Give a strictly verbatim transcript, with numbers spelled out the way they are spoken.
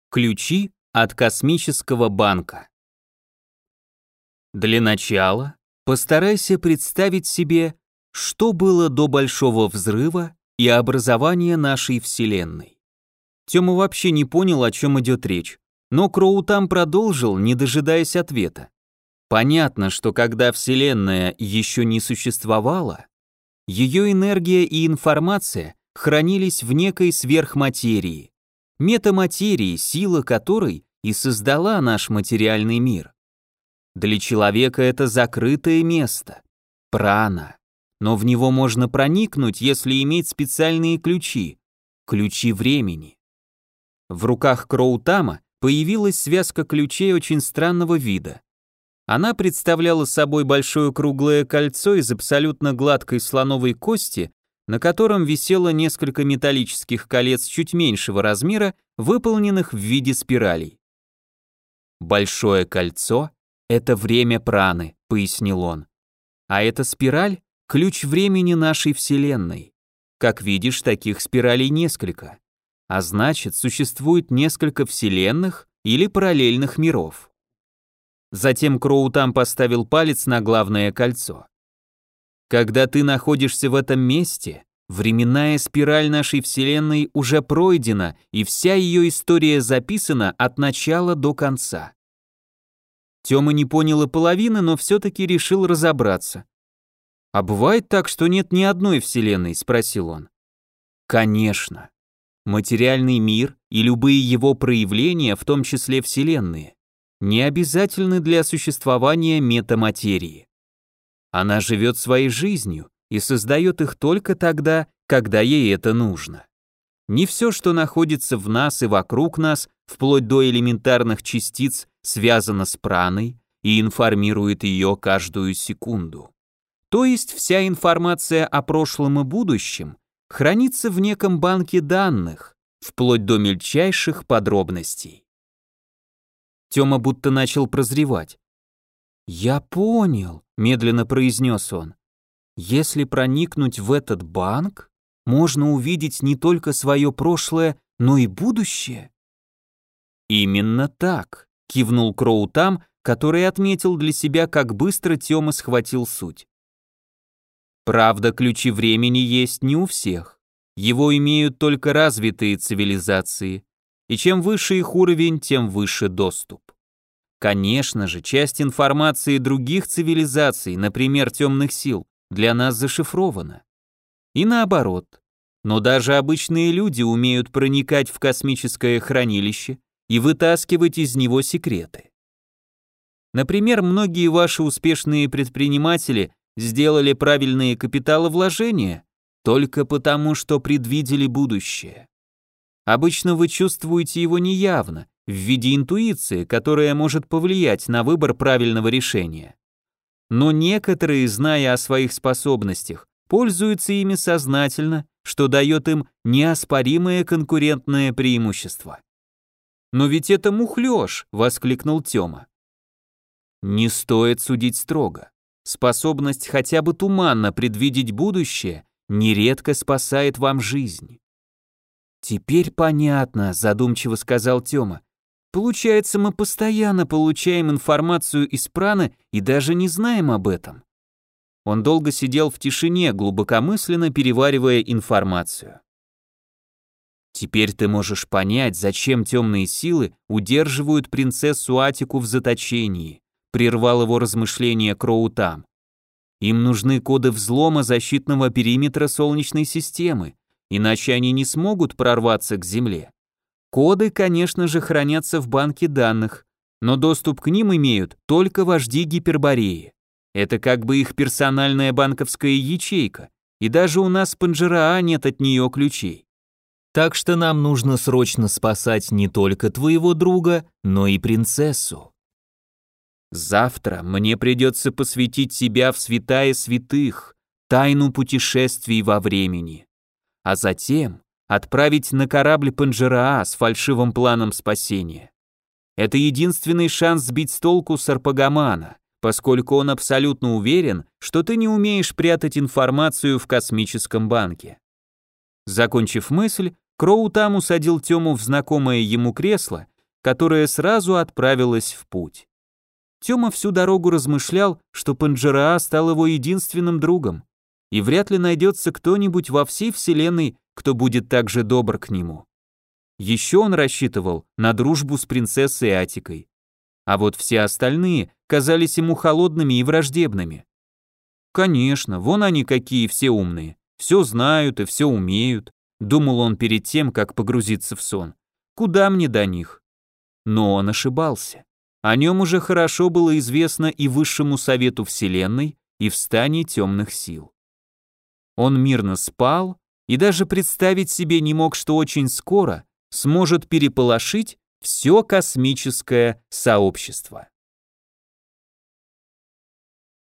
Ключи от космического банка. Для начала постарайся представить себе, что было до Большого взрыва и образования нашей Вселенной. Тёма вообще не понял, о чем идет речь, но Кроутам продолжил, не дожидаясь ответа. Понятно, что когда Вселенная еще не существовала, ее энергия и информация хранились в некой сверхматерии, метаматерии, сила которой и создала наш материальный мир. Для человека это закрытое место, прана, но в него можно проникнуть, если иметь специальные ключи, ключи времени. В руках Кроутама появилась связка ключей очень странного вида. Она представляла собой большое круглое кольцо из абсолютно гладкой слоновой кости, на котором висело несколько металлических колец чуть меньшего размера, выполненных в виде спиралей. «Большое кольцо — это время праны», — пояснил он. «А эта спираль — ключ времени нашей Вселенной. Как видишь, таких спиралей несколько. А значит, существует несколько вселенных или параллельных миров». Затем Кроутам поставил палец на главное кольцо. Когда ты находишься в этом месте, временная спираль нашей Вселенной уже пройдена, и вся ее история записана от начала до конца. Тёма не понял и половины, но все-таки решил разобраться. «А бывает так, что нет ни одной Вселенной?» — спросил он. «Конечно. Материальный мир и любые его проявления, в том числе Вселенные, не обязательны для существования метаматерии. Она живет своей жизнью и создает их только тогда, когда ей это нужно. Не все, что находится в нас и вокруг нас, вплоть до элементарных частиц, связано с праной и информирует ее каждую секунду. То есть вся информация о прошлом и будущем хранится в неком банке данных, вплоть до мельчайших подробностей». Тёма будто начал прозревать. «Я понял», — медленно произнес он. «Если проникнуть в этот банк, можно увидеть не только свое прошлое, но и будущее». «Именно так», — кивнул Кроутам, который отметил для себя, как быстро Тёма схватил суть. «Правда, ключи времени есть не у всех. Его имеют только развитые цивилизации, и чем выше их уровень, тем выше доступ. Конечно же, часть информации других цивилизаций, например, темных сил, для нас зашифрована. И наоборот. Но даже обычные люди умеют проникать в космическое хранилище и вытаскивать из него секреты. Например, многие ваши успешные предприниматели сделали правильные капиталовложения только потому, что предвидели будущее. Обычно вы чувствуете его неявно, в виде интуиции, которая может повлиять на выбор правильного решения. Но некоторые, зная о своих способностях, пользуются ими сознательно, что дает им неоспоримое конкурентное преимущество. «Но ведь это мухлёж!» — воскликнул Тёма. Не стоит судить строго. Способность хотя бы туманно предвидеть будущее нередко спасает вам жизнь. «Теперь понятно», — задумчиво сказал Тёма. «Получается, мы постоянно получаем информацию из праны и даже не знаем об этом». Он долго сидел в тишине, глубокомысленно переваривая информацию. «Теперь ты можешь понять, зачем темные силы удерживают принцессу Атику в заточении», — прервал его размышления Кроутам. «Им нужны коды взлома защитного периметра Солнечной системы, иначе они не смогут прорваться к Земле. Коды, конечно же, хранятся в банке данных, но доступ к ним имеют только вожди Гипербореи. Это как бы их персональная банковская ячейка, и даже у нас в Панжеraa нет от нее ключей. Так что нам нужно срочно спасать не только твоего друга, но и принцессу. Завтра мне придется посвятить себя в святая святых, тайну путешествий во времени, а затем отправить на корабль Панжеraa с фальшивым планом спасения. Это единственный шанс сбить с толку Сарпагамана, поскольку он абсолютно уверен, что ты не умеешь прятать информацию в космическом банке». Закончив мысль, Кроутам усадил Тему в знакомое ему кресло которая сразу отправилась в путь. Тёма всю дорогу размышлял, что Панджераа стал его единственным другом, и вряд ли найдется кто-нибудь во всей вселенной, кто будет так же добр к нему. Еще он рассчитывал на дружбу с принцессой Атикой. А вот все остальные казались ему холодными и враждебными. Конечно, вон они какие все умные, все знают и все умеют, думал он перед тем, как погрузиться в сон. Куда мне до них? Но он ошибался. О нем уже хорошо было известно и Высшему Совету Вселенной, и в стане темных сил. Он мирно спал и даже представить себе не мог, что очень скоро сможет переполошить все космическое сообщество.